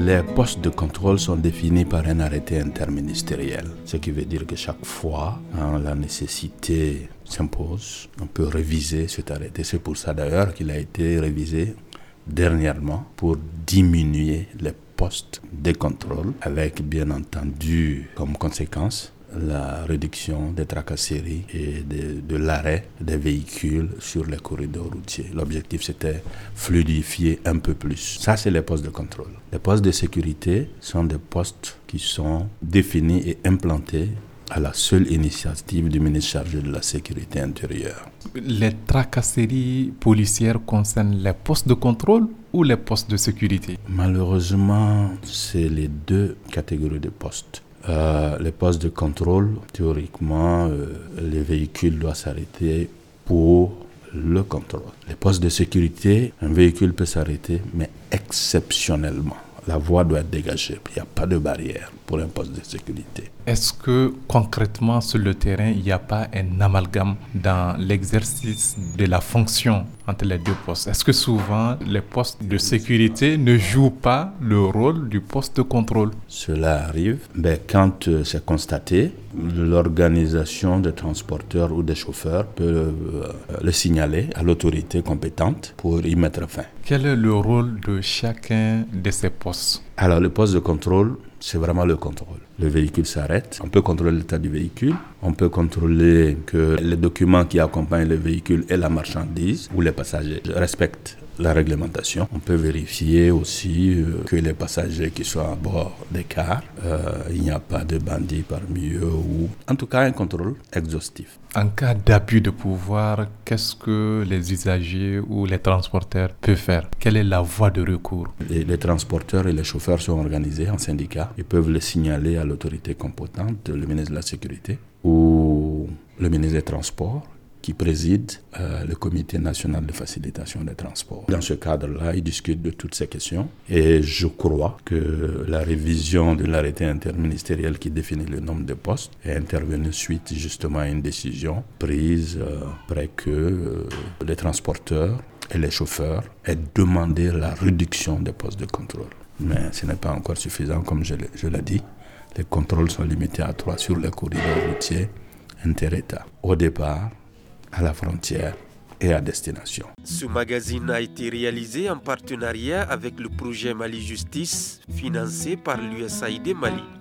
Les postes de contrôle sont définis par un arrêté interministériel, ce qui veut dire que chaque fois, la nécessité s'impose, on peut réviser cet arrêté. C'est pour ça d'ailleurs qu'il a été révisé dernièrement pour diminuer les postes de contrôle, avec bien entendu comme conséquence la réduction des tracasseries et de l'arrêt des véhicules sur les corridors routiers. L'objectif, c'était fluidifier un peu plus. Ça, c'est les postes de contrôle. Les postes de sécurité sont des postes qui sont définis et implantés à la seule initiative du ministre chargé de la sécurité intérieure. Les tracasseries policières concernent les postes de contrôle ou les postes de sécurité? Malheureusement, c'est les deux catégories de postes. Les postes de contrôle, théoriquement, les véhicules doivent s'arrêter pour le contrôle. Les postes de sécurité, un véhicule peut s'arrêter, mais exceptionnellement. La voie doit être dégagée. Il n'y a pas de barrière pour un poste de sécurité. Est-ce que concrètement sur le terrain, il n'y a pas un amalgame dans l'exercice de la fonction entre les deux postes? Est-ce que souvent les postes de sécurité ne jouent pas le rôle du poste de contrôle? Cela arrive, mais quand c'est constaté, l'organisation des transporteurs ou des chauffeurs peut le signaler à l'autorité compétente pour y mettre fin. Quel est le rôle de chacun de ces postes? Alors, le poste de contrôle, c'est vraiment le contrôle. Le véhicule s'arrête, on peut contrôler l'état du véhicule, on peut contrôler que les documents qui accompagnent le véhicule et la marchandise ou les passagers respectent la réglementation. On peut vérifier aussi que les passagers qui sont à bord des cars, il n'y a pas de bandits parmi eux ou en tout cas un contrôle exhaustif. En cas d'abus de pouvoir, qu'est-ce que les usagers ou les transporteurs peuvent faire? Quelle est la voie de recours? Les transporteurs et les chauffeurs sont organisés en syndicats. Ils peuvent le signaler à l'autorité compétente, le ministre de la Sécurité ou le ministre des Transports, qui préside le Comité national de facilitation des transports. Dans ce cadre-là, ils discutent de toutes ces questions et je crois que la révision de l'arrêté interministériel qui définit le nombre de postes est intervenue suite justement à une décision prise après que les transporteurs et les chauffeurs aient demandé la réduction des postes de contrôle. Mais ce n'est pas encore suffisant, comme je l'ai dit. Les contrôles sont limités à 3 sur les corridors routiers inter-États. Au départ, à la frontière et à destination. Ce magazine a été réalisé en partenariat avec le projet Mali Justice, financé par l'USAID Mali.